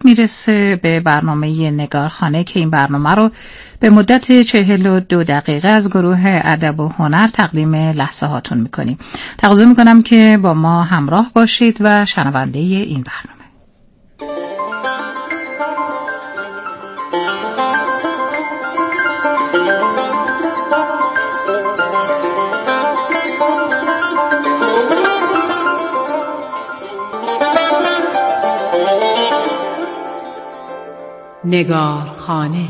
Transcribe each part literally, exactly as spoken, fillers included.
میرسه به برنامه نگارخانه که این برنامه رو به مدت چهل و دو دقیقه از گروه ادب و هنر تقدیم لحظه هاتون میکنیم. تقاضا میکنم که با ما همراه باشید و شنونده این برنامه. نگارخانه.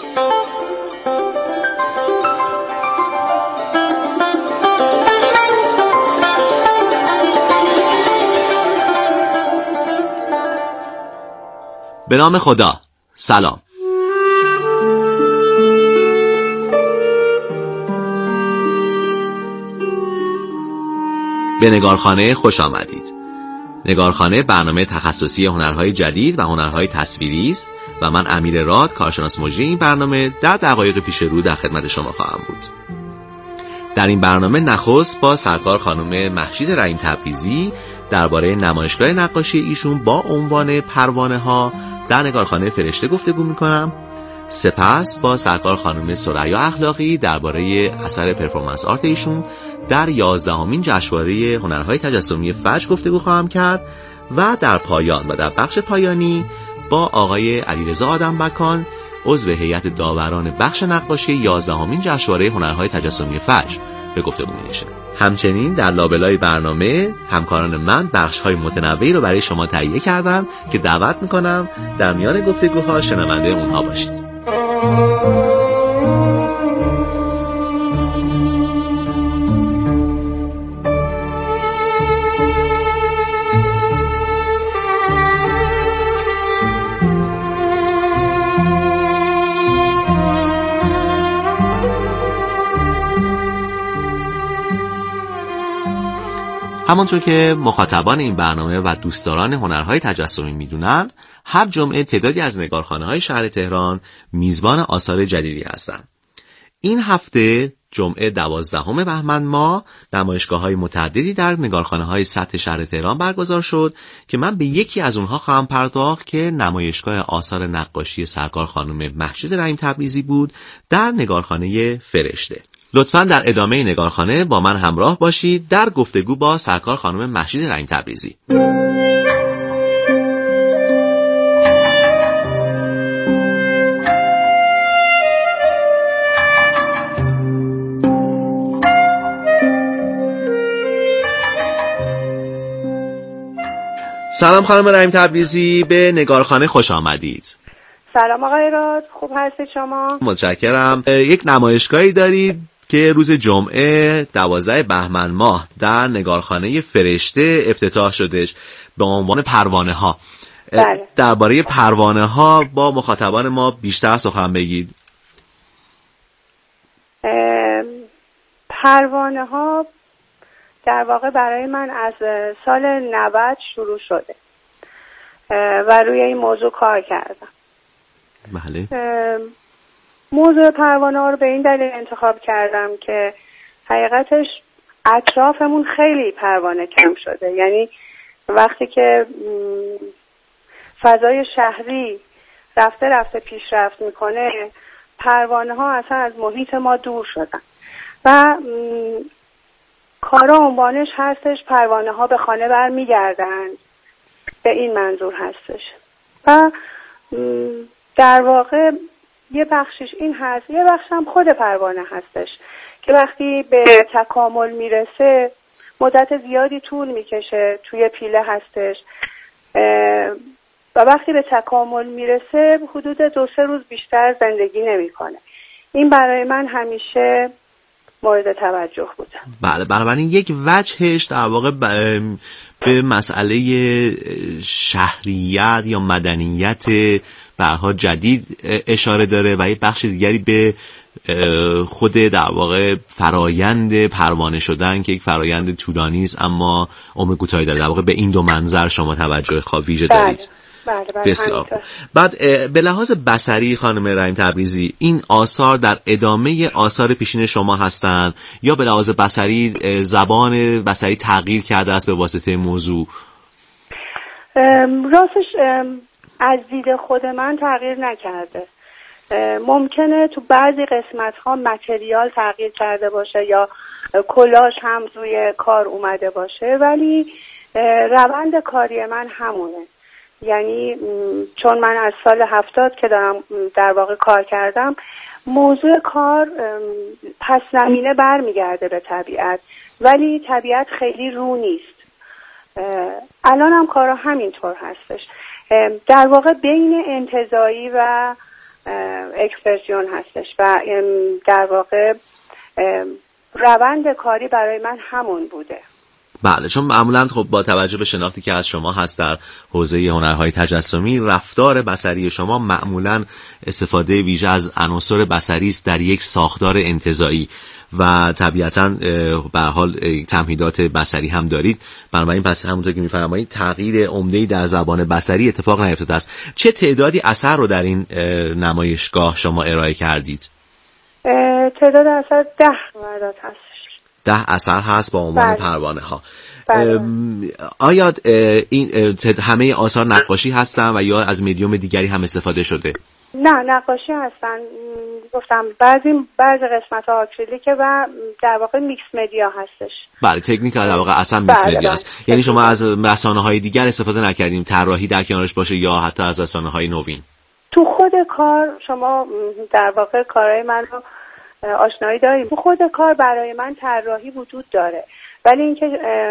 به نام خدا. سلام. به نگارخانه خوش آمدید. نگارخانه برنامه تخصصی هنرهای جدید و هنرهای تصویری است و من امیر راد، کارشناس مجری این برنامه، در دقایق پیش رو در خدمت شما خواهم بود. در این برنامه نخست با سرکار خانم مهشید رحیم تبریزی درباره نمایشگاه نقاشی ایشون با عنوان پروانه ها در نگارخانه فرشته گفتگو میکنم. سپس با سرکار خانم ثریا اخلاقی درباره اثر پرفورمنس آرت ایشون در یازدهمین جشنواره هنرهای تجسمی فجر گفتگو خواهم کرد و در پایان و در بخش پایانی با آقای علیرضا آدمبکان، عضو هیئت داوران بخش نقاشی یازدهمین جشنواره هنرهای تجسمی فجر به گفتگو می‌نشینم. همچنین در لابلای برنامه همکاران من بخش‌های متنوعی رو برای شما تهیه کردن که دعوت می‌کنم در میان گفتگوها شنونده اونها باشید. همانطور که مخاطبان این برنامه و دوستداران هنرهای تجسمی میدونند، هر جمعه تعدادی از نگارخانه‌های شهر تهران میزبان آثار جدیدی هستند. این هفته جمعه دوازدهم بهمن ماه نمایشگاه‌های متعددی در نگارخانه‌های سطح شهر تهران برگزار شد که من به یکی از اونها خواهم پرداخت که نمایشگاه آثار نقاشی سرکار خانم مهشید رحیم تبریزی بود در نگارخانه فرشته. لطفاً در ادامه نگارخانه با من همراه باشید در گفتگو با سرکار خانم مهشید رحیم تبریزی. سلام خانم رحیم تبریزی، به نگارخانه خوش آمدید. سلام آقای راد، خوب هستید شما؟ متشکرم. یک نمایشگاهی دارید که روز جمعه دوازده بهمن ماه در نگارخانه فرشته افتتاح شدش به عنوان پروانه ها. بله. درباره پروانه ها با مخاطبان ما بیشتر سخن بگید. پروانه ها در واقع برای من از سال نود شروع شده و روی این موضوع کار کردم. بله. موضوع پروانه ها رو به این دلیل انتخاب کردم که حقیقتش اطرافمون خیلی پروانه کم شده. یعنی وقتی که فضای شهری رفته رفته پیشرفت میکنه، پروانه ها اصلا از محیط ما دور شدن و کارا عنوانش هستش پروانه ها به خانه برمیگردن، به این منظور هستش. و در واقع یه بخشش این هست، یه بخش هم خود پروانه هستش که وقتی به تکامل میرسه مدت زیادی طول میکشه، توی پیله هستش و وقتی به تکامل میرسه حدود دو سه روز بیشتر زندگی نمیکنه. این برای من همیشه مورد توجه بوده. بله، بنابراین یک وجهش در واقع به مسئله شهریت یا مدنیت برها جدید اشاره داره و یک بخش دیگری به خود در واقع فرایند پروانه شدن که یک فرایند طولانی است اما عمر کوتاهی داره. در واقع به این دو منظر شما توجه ویژه دارید. بله بله. بسیار. بعد به لحاظ بصری خانم رحیم تبریزی، این آثار در ادامه آثار پیشین شما هستند یا به لحاظ بصری زبان بصری تغییر کرده است به واسطه موضوع؟ راستش از دید خود من تغییر نکرده. ممکنه تو بعضی قسمت ها متریال تغییر کرده باشه یا کلاژ هم روی کار اومده باشه، ولی روند کاری من همونه. یعنی چون من از سال هفتاد که دارم در واقع کار کردم، موضوع کار پس زمینه برمیگرده به طبیعت، ولی طبیعت خیلی رو نیست. الان هم کارا همینطور هستش. در واقع بین انتزاعی و اکسپرسیون هستش و در واقع روند کاری برای من همون بوده. بله، چون معمولا خب با توجه به شناختی که از شما هست در حوزه هنرهای تجسمی، رفتار بصری شما معمولا استفاده ویژه از عناصر بصری است در یک ساختار انتزاعی و طبیعتاً به هر حال تمهیدات بصری هم دارید. بنابراین پس همونطور که می‌فرمایید تغییر عمده‌ای در زبان بصری اتفاق نیفتاده است. چه تعدادی اثر رو در این نمایشگاه شما ارائه کردید؟ تعداد اثر ده مورد هست. ده اثر هست با عنوان پروانه ها. بله. آیا این همه آثار نقاشی هستن و یا از مدیوم دیگری هم استفاده شده؟ نه، نقاشی هستن. گفتم بعضی بعضی قسمت ها آکریلیکه و در واقع میکس مدیا هستش. بله، تکنیک در واقع اصلا میکس بله مدیا است. بله. یعنی شما از رسانه های دیگر استفاده نکردیم، طراحی در کنارش باشه یا حتی از رسانه های نوین؟ تو خود کار شما در واقع کارهای من رو آشنایی داریم. تو خود کار برای من طراحی وجود داره، ولی اینکه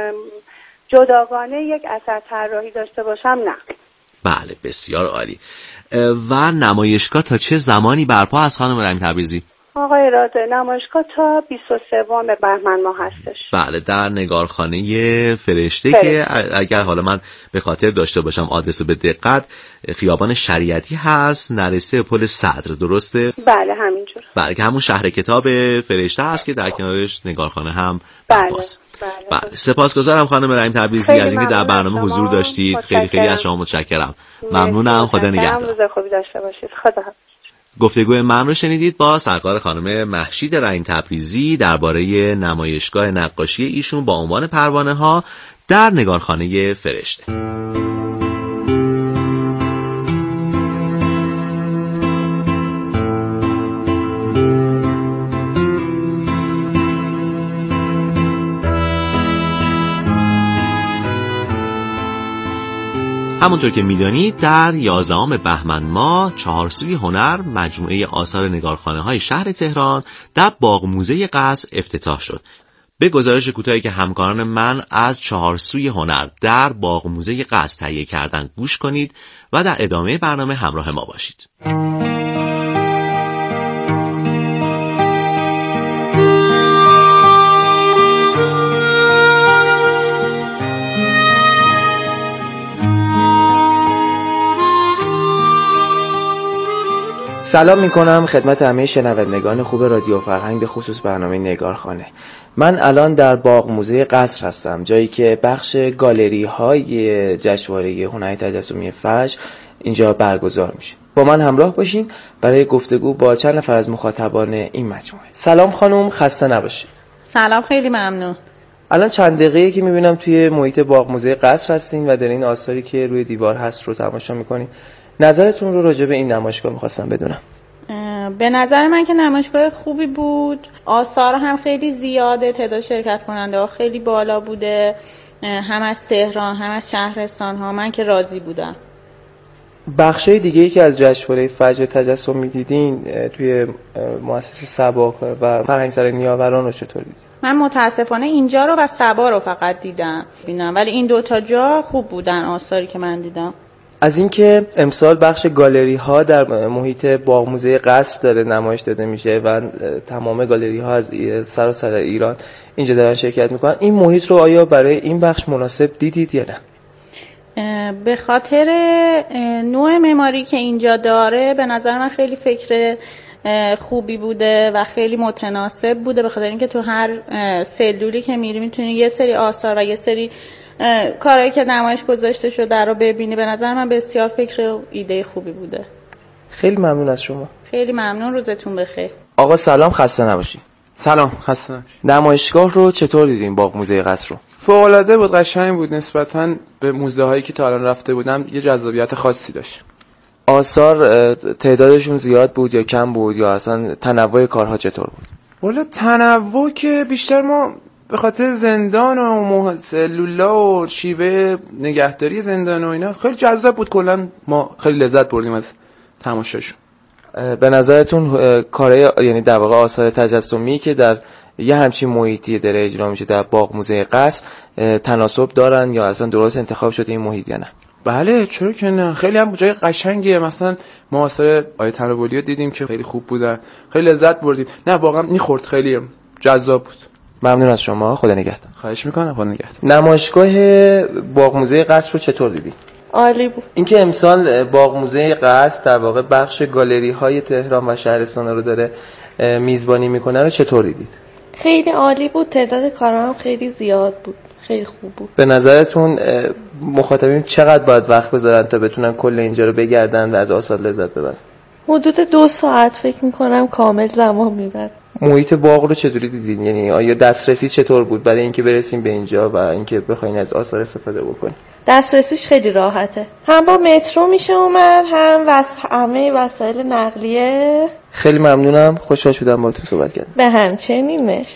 جداگانه یک اثر طراحی داشته باشم نه. بله، بسیار عالی. و نمایشگاه تا چه زمانی برپا است خانم رحیم تبریزی؟ آقای راده، نمایشگاه تا بیست و سوم بهمن ماه هستش. بله، در نگارخانه فرشته, فرشته که اگر حالا من به خاطر داشته باشم آدرس به دقت، خیابان شریعتی هست، نرسته پل صدر، درسته؟ بله همینجور. بله، که همون شهر کتاب فرشته هست که در کنارش نگارخانه هم برپاست. بله. بله. بله. سپاسگزارم خانم رحیم تبریزی از اینکه در برنامه حضور داشتید. خیلی خیلی از شما متشکرم. ممنونم. خدا نگهدار. روز خوبی داشته باشید. خدا حافظ. گفتگوی من رو شنیدید با سرکار خانم مهشید رحیم تبریزی درباره نمایشگاه نقاشی ایشون با عنوان پروانه ها در نگارخانه فرشته. همونطور که میدانید در یازدهم بهمن ماه چهارسوی هنر، مجموعه آثار نگارخانه‌های شهر تهران در باغ موزه قصر افتتاح شد. به گزارش کوتاهی که همکاران من از چهارسوی هنر در باغ موزه قصر تهیه کردن گوش کنید و در ادامه برنامه همراه ما باشید. سلام میکنم خدمت همه شنوندگان خوب رادیو فرهنگ، به خصوص برنامه نگارخانه. من الان در باغ موزه قصر هستم، جایی که بخش گالری های جشنواره هنرهای تجسمی فجر اینجا برگزار میشه. با من همراه باشین برای گفتگو با چند نفر از مخاطبان این مجموعه. سلام خانم، خسته نباشید. سلام، خیلی ممنون. الان چند دقیقه‌ای که میبینم توی محیط باغ موزه قصر هستین و دارین آثاری که روی دیوار هست رو تماشا میکنین. نظرتون رو راجع به این نمایشگاه میخواستم بدونم. به نظر من که نمایشگاه خوبی بود، آثار هم خیلی زیاده، تعداد شرکت کننده ها خیلی بالا بوده، هم از تهران هم از شهرستان ها. من که راضی بودم. بخشای دیگه‌ای که از جشنواره فجر تجسم می‌دیدین توی مؤسسه سبا و فرهنگسرای نیاوران رو چطور دیدین؟ من متاسفانه اینجا رو و سبا رو فقط دیدم بینم، ولی این دوتا جا خوب بودن آثاری که من دیدم. از اینکه امسال بخش گالری ها در محیط باغ موزه قصر داره نمایش داده میشه و تمام گالری ها از سراسر ایران اینجا دارن شرکت میکنن، این محیط رو آیا برای این بخش مناسب دیدید یا نه؟ به خاطر نوع معماری که اینجا داره به نظر من خیلی فکر خوبی بوده و خیلی متناسب بوده، به خاطر اینکه تو هر سلولی که میری میتونی یه سری آثار و یه سری کارهایی که نمایش گذاشته شده رو ببینی. به نظر من بسیار فکر و ایده خوبی بوده. خیلی ممنون از شما. خیلی ممنون، روزتون بخیر. آقا سلام، خسته نباشید. سلام، خسته نباشید. نمایشگاه رو چطور دیدین؟ باغ موزه قصر رو؟ فوق‌العاده بود، قشنگ بود. نسبتاً به موزه هایی که تا الان رفته بودم یه جذابیت خاصی داشت. آثار تعدادشون زیاد بود یا کم بود، یا اصلا تنوع کارها چطور بود؟ والا تنوع که بیشتر ما به خاطر زندان و سلولا و شیوه نگهداری زندان و اینا خیلی جذاب بود. کلا ما خیلی لذت بردیم از تماشاشون. به نظرتون کارهای یعنی در واقع آثار تجسمی که در یه همچین محیطی داره اجرا میشه در باغ موزه قصر تناسب دارن یا اصلا درست انتخاب شده این محیط یا نه؟ بله چرا که نه، خیلی هم جای قشنگیه. مثلا ما آثار آیه تناولی رو دیدیم که خیلی خوب بودن، خیلی لذت بردیم. نه واقعا میخورد، خیلی جذاب بود. ممنون از شما، خدا نگهدار. خواهش میکنم، خدا نگهدار. نمایشگاه باغ موزه قصر رو چطور دیدی؟ عالی بود. اینکه امسال باغ موزه قصر در واقع بخش گالری های تهران و شهرستان رو داره میزبانی میکنه رو چطور دیدید؟ خیلی عالی بود، تعداد کارها هم خیلی زیاد بود، خیلی خوب بود. به نظرتون مخاطبین چقدر باید وقت بذارن تا بتونن کل اینجا رو بگردن و از آثار لذت ببرن؟ حدود دو ساعت فکر میکنم کامل زمان میبره. محیط باغ رو چطوری دیدین؟ یعنی آیا دسترسی چطور بود برای اینکه برسیم به اینجا و اینکه بخواین از آثار استفاده بکنین؟ دسترسیش خیلی راحته، هم با مترو میشه اومد، هم وس... همه وسایل نقلیه. خیلی ممنونم، خوشحال شدم باهاتون صحبت کردم. به همچنین، مرسی.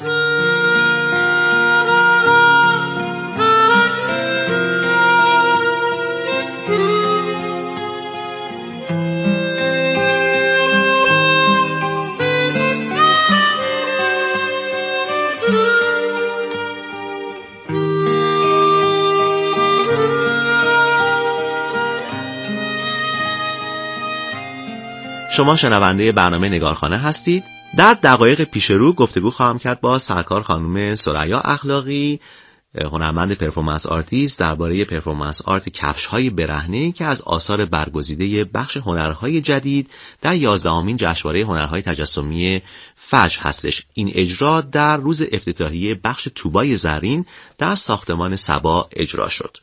شما شنونده برنامه نگارخانه هستید. در دقایق پیش رو گفتگو خواهم کرد با سرکار خانم ثریا اخلاقی، هنرمند پرفورمنس آرتیست، درباره پرفورمنس آرت کفش‌های برهنه که از آثار برگزیده بخش هنرهای جدید در یازدهمین جشنواره هنرهای تجسمی فجر هستش. این اجرا در روز افتتاحیه بخش طوبای زرین در ساختمان صبا اجرا شد.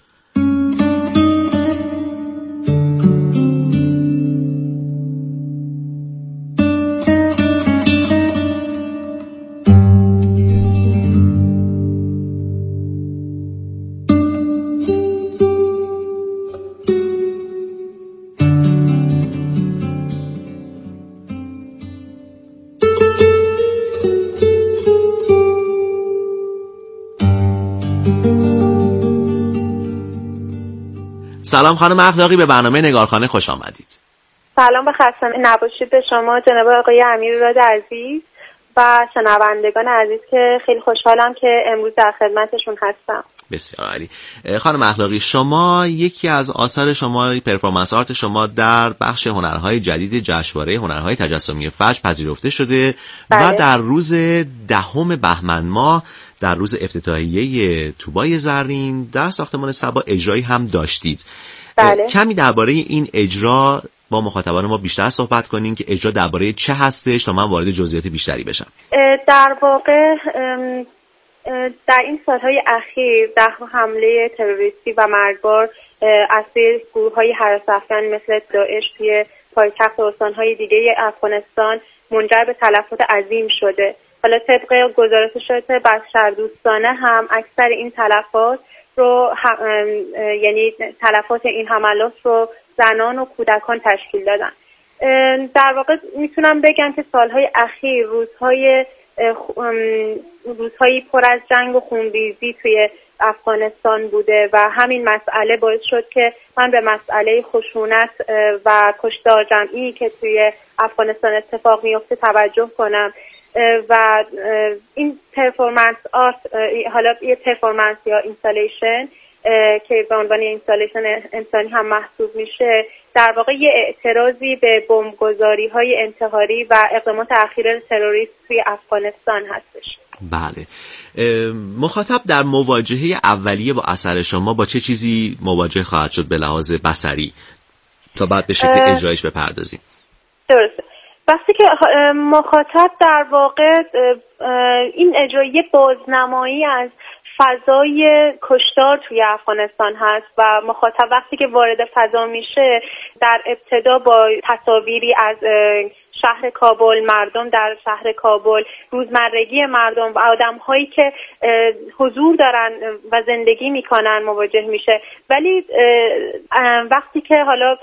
سلام خانم اخلاقی، به برنامه نگارخانه خوش آمدید. سلام، به خسته نباشید به شما جناب آقای امیرراد عزیز و شنوندگان عزیز که خیلی خوشحالم که امروز در خدمتشون هستم. بسیار عالی. خانم اخلاقی، شما یکی از آثار شما، پرفورمنس آرت شما در بخش هنرهای جدید جشنواره هنرهای تجسمی فجر پذیرفته شده. بله. و در روز دهم بهمن ماه در روز افتتاحیه طوبای زرین در ساختمان صبا اجرایی هم داشتید. بله. کمی درباره این اجرا با مخاطبان ما بیشتر صحبت کنین که اجرا درباره چه هستش تا من وارد جزئیات بیشتری بشم. در واقع در این سالهای اخیر ده حمله تروریستی و مرگبار از سوی گروه‌های هراس‌افکن مثل داعش توی پایتخت و استان‌های دیگه افغانستان منجر به تلفات عظیم شده. حالا طبق گزارشات بشردوستانه هم اکثر این تلفات رو یعنی تلفات این حملات رو زنان و کودکان تشکیل دادن. در واقع میتونم بگم که سالهای اخیر روزهای روزهایی پر از جنگ و خونریزی توی افغانستان بوده و همین مسئله باعث شد که من به مسئله خشونت و کشتار جمعی که توی افغانستان اتفاق میفته توجه کنم و این پرفورمنس آرت، حالا یه پرفورمنس یا اینستالیشن که به عنوان اینستالیشن انسانی هم محسوب میشه، در واقع یه اعتراضی به بمبگذاری های انتحاری و اقدامات اخیر تروریست توی افغانستان هستش. بله. مخاطب در مواجهه اولیه با اثر شما با چه چیزی مواجه خواهد شد به لحاظ بصری تا بعد به شکل اجرایش بپردازیم؟ درسته. وقتی که مخاطب در واقع این اجرایی بازنمایی از فضای کشتار توی افغانستان هست و مخاطب وقتی که وارد فضا میشه در ابتدا با تصاویری از شهر کابل، مردم در شهر کابل، روزمرگی مردم و آدم‌هایی که حضور دارن و زندگی میکنن مواجه میشه. ولی وقتی که حالا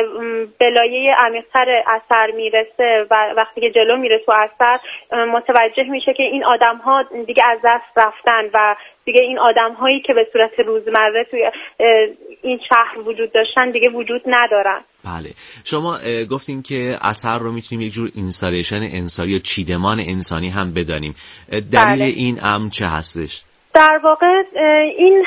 به لایه عمیق‌تر اثر میرسه و وقتی که جلو میره تو اثر، متوجه میشه که این آدم‌ها دیگه از دست رفتن و دیگه این آدم‌هایی که به صورت روزمره توی این شهر وجود داشتن دیگه وجود ندارن. بله، شما گفتین که اثر رو میتونیم یک جور اینستالیشن انسانی یا چیدمان انسانی هم بدانیم. دلیل بله. این امر چه هستش؟ در واقع این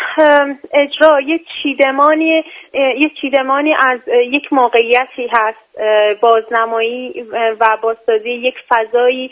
اجرا یک چیدمانی یک چیدمانی از یک موقعیتی هست، بازنمایی و بازسازی یک فضایی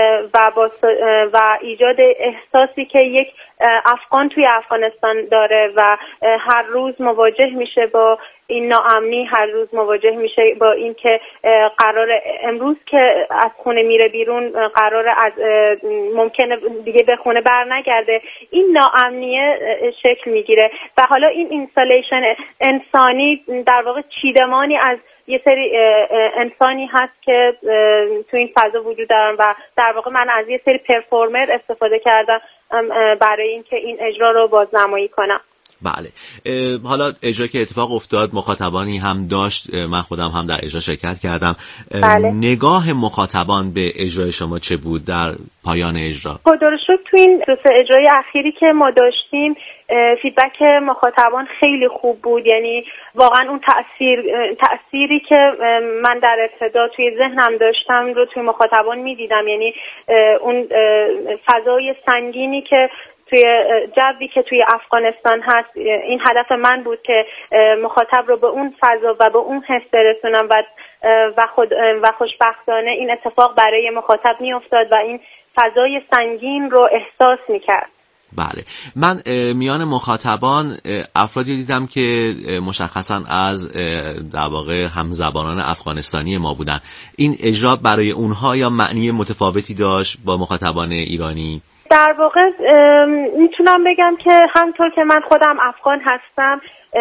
و و ایجاد احساسی که یک افغان توی افغانستان داره و هر روز مواجه میشه با این ناامنی، هر روز مواجه میشه با این که قرار امروز که از خونه میره بیرون قرار از ممکنه دیگه به خونه بر نگرده، این ناامنیه شکل میگیره و حالا این اینستالیشن انسانی در واقع چیدمانی از یه سری انسانی هست که تو این فضا وجود دارن و در واقع من از یه سری پرفورمر استفاده کردم برای اینکه این اجرا رو بازنمایی کنم. بله، حالا اجرا که اتفاق افتاد مخاطبانی هم داشت، من خودم هم در اجرا شرکت کردم. بله. نگاه مخاطبان به اجرای شما چه بود در پایان اجرا؟ خدا رو شکر تو این دو سه اجرای اخیری که ما داشتیم فیدبک مخاطبان خیلی خوب بود، یعنی واقعا اون تأثیر تأثیری که من در ابتدا توی ذهنم داشتم رو توی مخاطبان میدیدم، یعنی اون فضای سنگینی که توی جوی که توی افغانستان هست، این هدف من بود که مخاطب رو به اون فضا و به اون حس برسونم و و خود و خوشبختانه این اتفاق برای مخاطب می افتاد و این فضای سنگین رو احساس می کرد. بله، من میان مخاطبان افرادی دیدم که مشخصا از در واقع همزبانان افغانستانی ما بودن. این اجرا برای اونها یا معنی متفاوتی داشت با مخاطبان ایرانی؟ در واقع میتونم بگم که همطور که من خودم افغان هستم،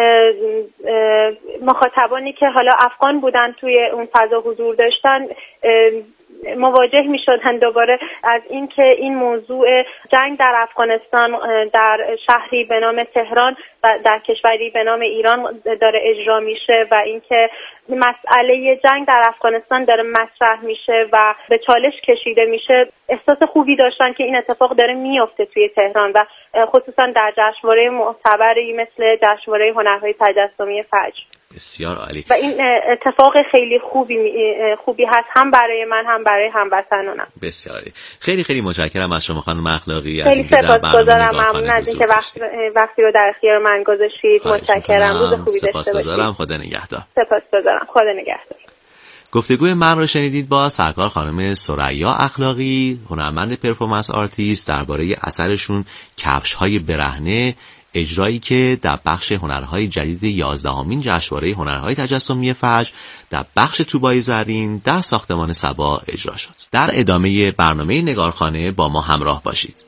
مخاطبانی که حالا افغان بودن توی اون فضا حضور داشتن مواجه می شدن دوباره از اینکه این موضوع جنگ در افغانستان در شهری به نام تهران و در کشوری به نام ایران داره اجرا میشه و اینکه مسئله جنگ در افغانستان داره مطرح میشه و به چالش کشیده میشه. احساس خوبی داشتن که این اتفاق داره میفته توی تهران و خصوصا در جشنواره معتبری مثل جشنواره هنرهای تجسمی فجر. بسیار عالی. و این اتفاق خیلی خوبی خوبی هست هم برای من هم برای هموطنانم. بسیار عالی. خیلی خیلی متشکرم از شما خانم اخلاقی از اینکه در برنامه ممنون از اینکه وقت وقتی رو در اختیار من گذاشتید. متشکرم. روز خوبی داشته باشید. سپاسگزارم. خدا نگهدار. سپاسگزارم. خدا نگهدار. گفتگوی من رو شنیدید با سرکار خانم ثریا اخلاقی، هنرمند پرفورمنس آرتیست، درباره اثرشون کفش‌های برهنه، اجرایی که در بخش هنرهای جدید یازدهمین جشنواره هنرهای تجسمی فجر در بخش توبای زرین در ساختمان صبا اجرا شد. در ادامه برنامه نگارخانه با ما همراه باشید.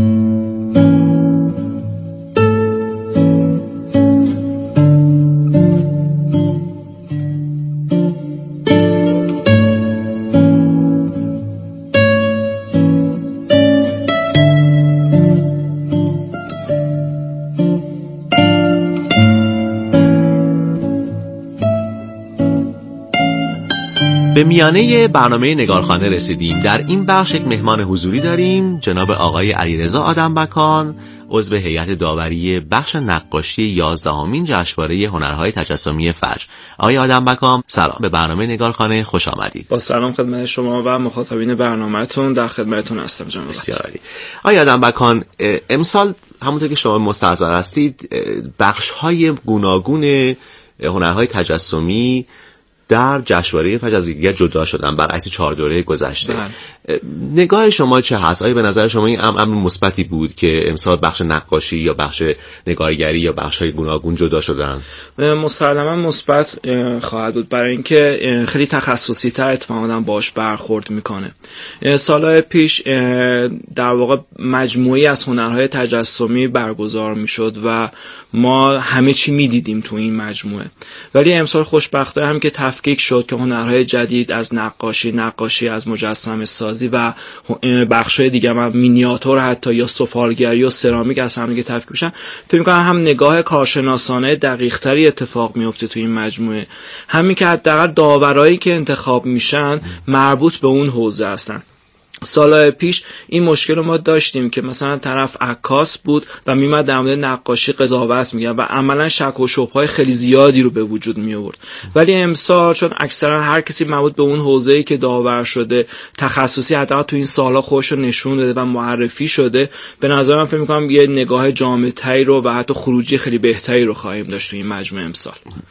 به میانه برنامه نگارخانه رسیدیم. در این بخش یک مهمان حضوری داریم، جناب آقای علیرضا آدمبکان، عضو هیئت داوری بخش نقاشی یازدهمین جشنواره هنرهای تجسمی فجر. آقای آدمبکان، سلام، به برنامه نگارخانه خوش آمدید. با سلام خدمت شما و مخاطبین برنامه‌تون، در خدمتتون هستم جناب. بسیار عالی. آقای آدمبکان، امسال همونطور که شما مستحضر هستید بخش‌های گوناگون هنرهای تجسمی در جشنواره فجر از دیگر جدا شدن برعکس چهار دوره گذشته. بله. نگاه شما چه هست؟ آیا به نظر شما این امر مثبتی بود که امسال بخش نقاشی یا بخش نگارگری یا بخش‌های گوناگون جدا شدن؟ مسلماً مثبت خواهد بود، برای اینکه خیلی تخصصی‌تر اتفاقاً باهاش برخورد میکنه. سال‌های پیش در واقع مجموعی از هنرهای تجسمی برگزار میشد و ما همه چی میدیدیم تو این مجموعه، ولی امسال خوشبختانه هم که تف... تفکیک شد که هنرهای جدید از نقاشی، نقاشی از مجسمه سازی و بخشای دیگه هم مینیاتور حتی یا سفالگری و سرامیک از هم دیگه تفکیک میشن، فکر می‌کنم هم نگاه کارشناسانه دقیق‌تری اتفاق میفته تو این مجموعه، همین که حداقل داورایی که انتخاب میشن مربوط به اون حوزه هستن. سالهای پیش این مشکل رو ما داشتیم که مثلا طرف عکاس بود و میمد در مورد نقاشی قضاوت میگه و عملا شک و شبهه‌های خیلی زیادی رو به وجود می آورد. ولی امسال چون اکثرا هر کسی مربوط به اون حوزه‌ای که داور شده تخصصی حداقل تو این سالها خودش رو نشون داده و معرفی شده، به نظر من فکر می‌کنم یه نگاه جامع‌تری رو و حتی خروجی خیلی بهتری رو خواهیم داشت تو این مجموعه امسال.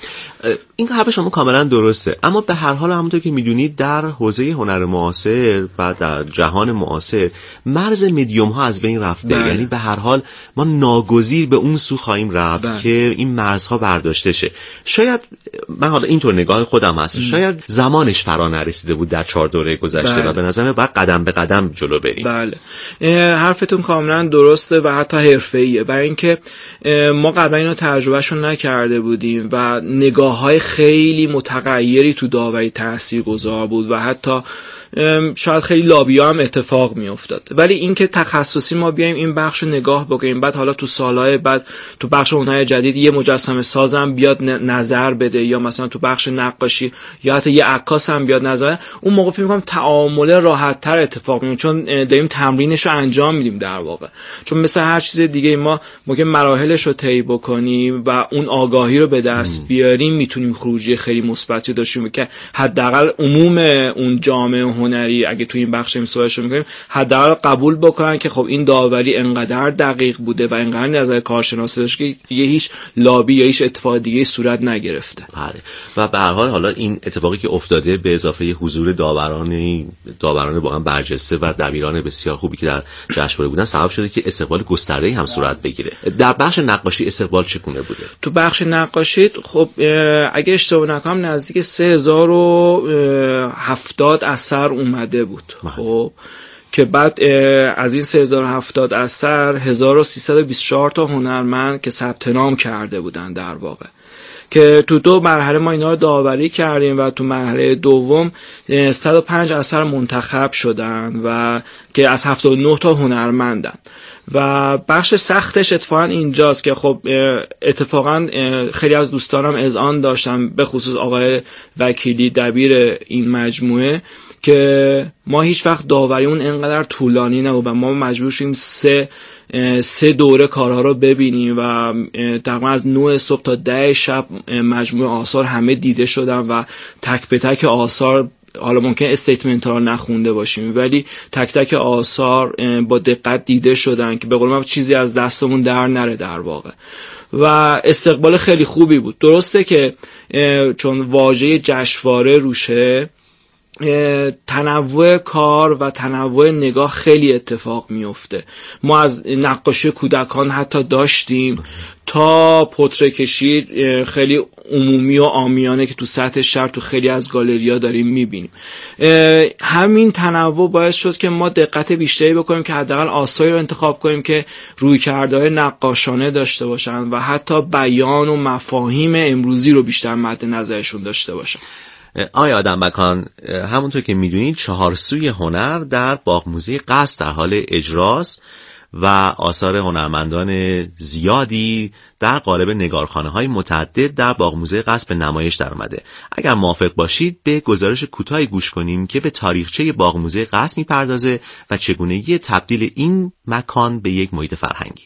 این حرف شما کاملا درسته، اما به هر حال همونطور که میدونید در حوزه هنر معاصر و در جهان معاصر مرز مدیوم ها از بین رفته. بله. یعنی به هر حال ما ناگزیر به اون سو خواهیم رفت. بله. که این مرزها برداشته شه. شاید من حالا اینطور نگاه خودم هست، شاید زمانش فرا نرسیده بود در چهار دوره گذشته. بله. و به نظر من باید قدم به قدم جلو بریم. بله، حرفتون کاملا درسته و حتی حرفه‌ایه، برای اینکه ما قبلا اینو تجربهشون نکرده بودیم و نگاه‌های خیلی متغیری تو داوری تاثیرگذار بود و حتی شاید خیلی لابی‌ها هم اتفاق می افتاد. ولی اینکه تخصصی ما بیایم این بخش رو نگاه بکنیم، بعد حالا تو سالهای بعد تو بخش هنر جدید یه مجسمه سازم بیاد نظر بده یا مثلا تو بخش نقاشی یا حتی یه عکاس هم بیاد نظر، اون موقع فکر می‌کنم تعامل راحت‌تر اتفاق میفته، چون داریم تمرینش رو انجام میدیم در واقع. چون مثل هر چیز دیگه ما ممکن مراحلش رو طی بکنیم و اون آگاهی رو به دست بیاریم، میتونیم خروجی خیلی مثبتی داشته باشیم که حداقل عموم اون جامعه هنری اگه تو این بخش صحبتش می‌کنیم حداقل قبول بکنن که خب این داوری انقدر دقیق بوده و انقدر نظر کارشناس داشت که دیگه هیچ لابی یا هیچ اتفاق دیگه صورت نگرفته. بله. و به هر حال حالا این اتفاقی که افتاده به اضافه حضور داوران داوران واقعا برجسته و دبیران بسیار خوبی که در جشنواره بودن سبب شده که استقبال گسترده‌ای هم صورت بگیره. در بخش نقاشی استقبال چگونه بوده؟ تو بخش نقاشی خب اگه اشتباه نکنم نزدیک سه هزار و هفتاد اثر اومده بود. خب که بعد از این سه هزار و هفتاد اثر هزار و سیصد و بیست و چهار تا هنرمند که ثبت نام کرده بودن در واقع، که تو دو مرحله ما اینا رو داوری کردیم و تو مرحله دوم صد و پنج اثر منتخب شدن و که از هفتاد و نه تا هنرمندن. و بخش سختش اتفاقا اینجاست که خب اتفاقا خیلی از دوستانم اذعان داشتم، به خصوص آقای وکیلی دبیر این مجموعه، که ما هیچ وقت داوریمون اینقدر طولانی نبود و ما مجبور شدیم سه سه دوره کارها رو ببینیم و تقریبا از نه صبح تا ده شب مجموعه آثار همه دیده شدن و تک به تک آثار، حالا ممکن استیتمنت ها رو نخونده باشیم ولی تک تک آثار با دقت دیده شدن که به قول من چیزی از دستمون در نره در واقع. و استقبال خیلی خوبی بود. درسته که چون واژه جشنواره روشه، تنوع کار و تنوع نگاه خیلی اتفاق میفته. ما از نقاشی کودکان حتی داشتیم تا پورتره کشی خیلی عمومی و عامیانه که تو سطح شهر تو خیلی از گالریا داریم میبینیم. همین تنوع باعث شد که ما دقت بیشتری بکنیم که حداقل آثاری رو انتخاب کنیم که رویکردهای نقاشانه داشته باشن و حتی بیان و مفاهیم امروزی رو بیشتر مد نظرشون داشته باشن. آقای آدمبکان، همونطور که میدونید چهارسوی هنر در باغ موزه قصر در حال اجراست و آثار هنرمندان زیادی در قالب نگارخانه‌های متعدد در باغ موزه قصر به نمایش در اومده. اگر موافق باشید به گزارش کوتاهی گوش کنیم که به تاریخچه باغ موزه قصر میپردازه و چگونگی تبدیل این مکان به یک محیط فرهنگی.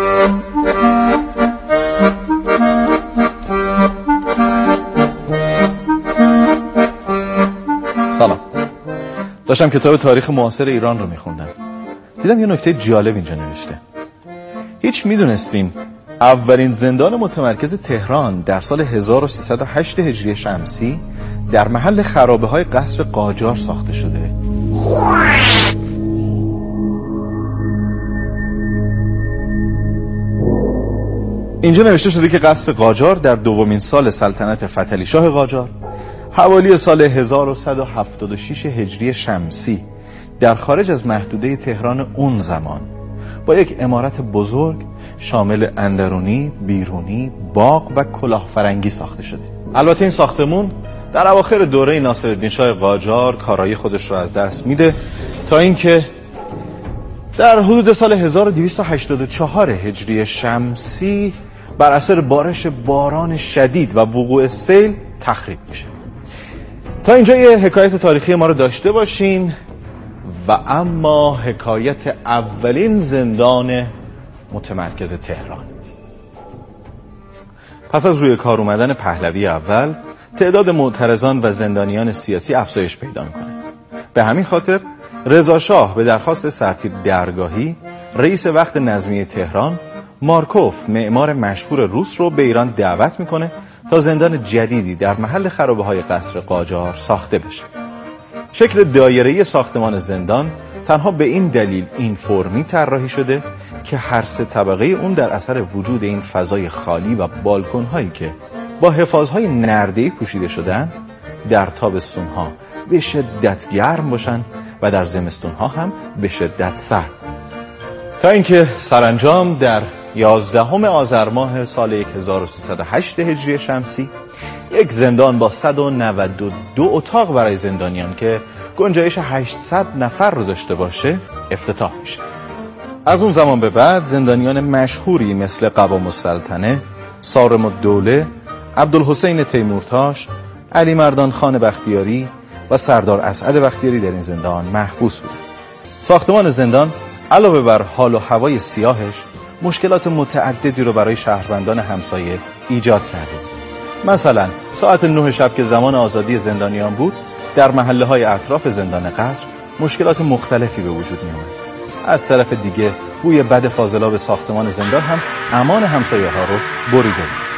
سلام. داشتم کتاب تاریخ معاصر ایران رو میخوندم. دیدم یه نکته جالب اینجا نوشته. هیچ میدونستین اولین زندان متمرکز تهران در سال هزار و سیصد و هشت هجری شمسی در محل خرابه های قصر قاجار ساخته شده؟ اینجا نوشته شده که قصر قاجار در دومین سال سلطنت فتحعلی شاه قاجار حوالی سال هزار و صد و هفتاد و شش هجری شمسی در خارج از محدوده تهران اون زمان با یک عمارت بزرگ شامل اندرونی، بیرونی، باغ و کلاه فرنگی ساخته شده. البته این ساختمون در اواخر دوره ناصرالدین شاه قاجار کارایی خودش رو از دست میده تا اینکه در حدود سال هزار و دویست و هشتاد و چهار هجری شمسی بر اثر بارش باران شدید و وقوع سیل تخریب میشه. تا اینجا یه حکایت تاریخی ما رو داشته باشین و اما حکایت اولین زندان متمرکز تهران. پس از روی کار اومدن پهلوی اول تعداد معترضان و زندانیان سیاسی افزایش پیدا میکنه. به همین خاطر رضا شاه به درخواست سرتیپ درگاهی رئیس وقت نظمیه تهران مارکوف معمار مشهور روس رو به ایران دعوت میکنه تا زندان جدیدی در محل خرابه‌های قصر قاجار ساخته بشه. شکل دایره‌ای ساختمان زندان تنها به این دلیل این فرمی طراحی شده که هر سه طبقه اون در اثر وجود این فضای خالی و بالکن‌هایی که با حفاظهای نرده‌ای پوشیده شدن در تابستون‌ها به شدت گرم باشن و در زمستون‌ها هم به شدت سرد. تا اینکه سرانجام در یازدهم آذر ماه سال هزار و سیصد و هشت هجری شمسی یک زندان با صد و نود و دو اتاق برای زندانیان که گنجایش هشتصد نفر رو داشته باشه افتتاح میشه. از اون زمان به بعد زندانیان مشهوری مثل قوام السلطنه، صارم الدوله، عبدالحسین تیمورتاش، علی مردان خان بختیاری و سردار اسعد بختیاری در این زندان محبوس بود. ساختمان زندان علاوه بر حال و هوای سیاهش مشکلات متعددی رو برای شهروندان همسایه ایجاد کرده. مثلا ساعت نه شب که زمان آزادی زندانیان بود، در محله های اطراف زندان قصر مشکلات مختلفی به وجود می آمد. از طرف دیگه بوی بد فاضلاب ساختمان زندان هم امان همسایه ها رو بریده بود.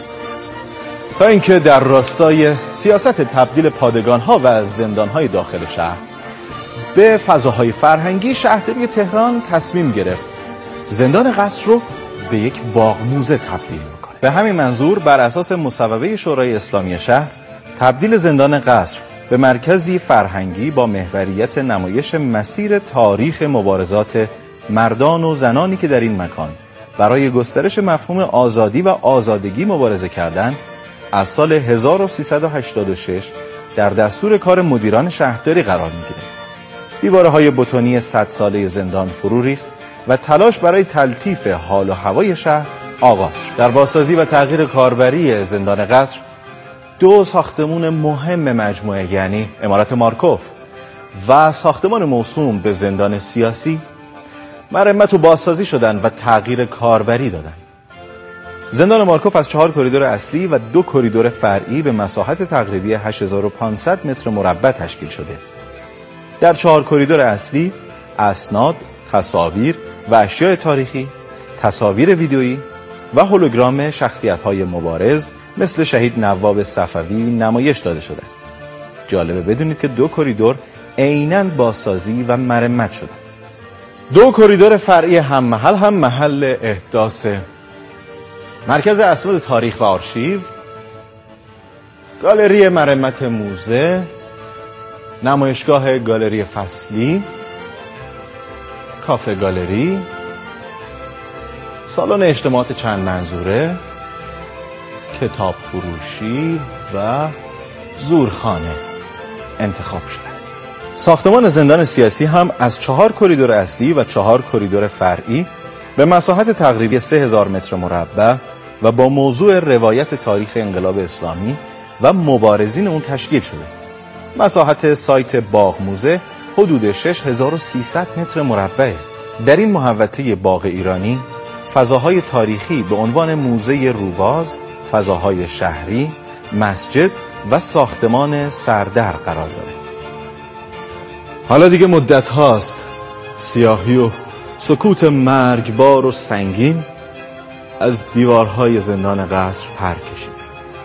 تا اینکه در راستای سیاست تبدیل پادگان ها و زندان های داخل شهر به فضاهای فرهنگی، شهرداری تهران تصمیم گرفت زندان قصر رو به یک باغ موزه تبدیل میکنه. به همین منظور بر اساس مصوبه شورای اسلامی شهر تبدیل زندان قصر به مرکزی فرهنگی با محوریت نمایش مسیر تاریخ مبارزات مردان و زنانی که در این مکان برای گسترش مفهوم آزادی و آزادگی مبارزه کردند از سال هزار و سیصد و هشتاد و شش در دستور کار مدیران شهرداری قرار میگیره. دیوارهای بتونی صد ساله زندان فرو ریخت و تلاش برای تلطیف حال و هوای شهر آغاز شد. در بازسازی و تغییر کاربری زندان قصر دو ساختمان مهم مجموعه، یعنی عمارت مارکوف و ساختمان موسوم به زندان سیاسی، مرمت و بازسازی شدند و تغییر کاربری دادند. زندان مارکوف از چهار کریدور اصلی و دو کریدور فرعی به مساحت تقریبی هشت هزار و پانصد متر مربع تشکیل شده. در چهار کریدور اصلی اسناد، تصاویر و اشیاء تاریخی، تصاویر ویدئویی و هولوگرام شخصیت‌های مبارز مثل شهید نواب صفوی نمایش داده شده. جالبه بدونید که دو کریدور عیناً بازسازی و مرمت شده. دو کریدور فرعی هم محل هم محل احداث مرکز اسناد تاریخ و آرشیو، گالری مرمت موزه، نمایشگاه گالری فصلی، کافه گالری، سالن اجتماعات چند منظوره، کتاب فروشی و زورخانه انتخاب شده. ساختمان زندان سیاسی هم از چهار کریدور اصلی و چهار کریدور فرعی به مساحت تقریبی سه هزار متر مربع و با موضوع روایت تاریخ انقلاب اسلامی و مبارزین اون تشکیل شده. مساحت سایت باغ موزه حدود شش هزار و سیصد متر مربع. در این محوطه باغ ایرانی فضاهای تاریخی به عنوان موزه روباز، فضاهای شهری، مسجد و ساختمان سردر قرار داره. حالا دیگه مدت هاست سیاهی و سکوت مرگبار و سنگین از دیوارهای زندان قصر پر کشید.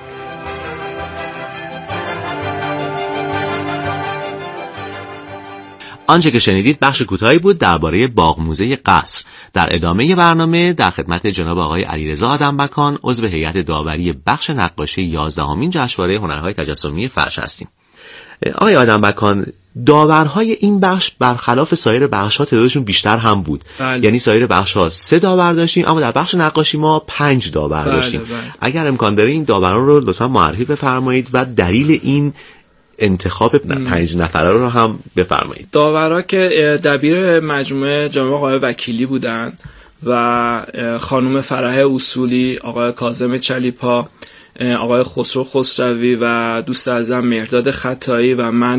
آنچه که شنیدید بخش کوتاهی بود درباره باغ موزه قصر. در ادامه برنامه در خدمت جناب آقای علیرضا آدمبکان، عضو هیئت داوری بخش نقاشی یازدهمین جشنواره هنرهای تجسمی فرش هستیم. آقای آدمبکان، داورهای این بخش برخلاف سایر بخش‌ها تعدادشون بیشتر هم بود. بله. یعنی سایر بخش‌ها سه داور داشتیم، اما در بخش نقاشی ما پنج داور بله، داشتیم. بله. اگر امکان داره این داوران رو لطفا معرفی بفرمایید و دلیل این انتخاب پنج نفره رو هم بفرمایید. داورا که دبیر مجموعه جناب آقای وکیلی بودن و خانم فرح اصولی، آقای کاظم چلیپا، آقای خسرو خسروی و دوست عزیزم مهرداد خطایی و من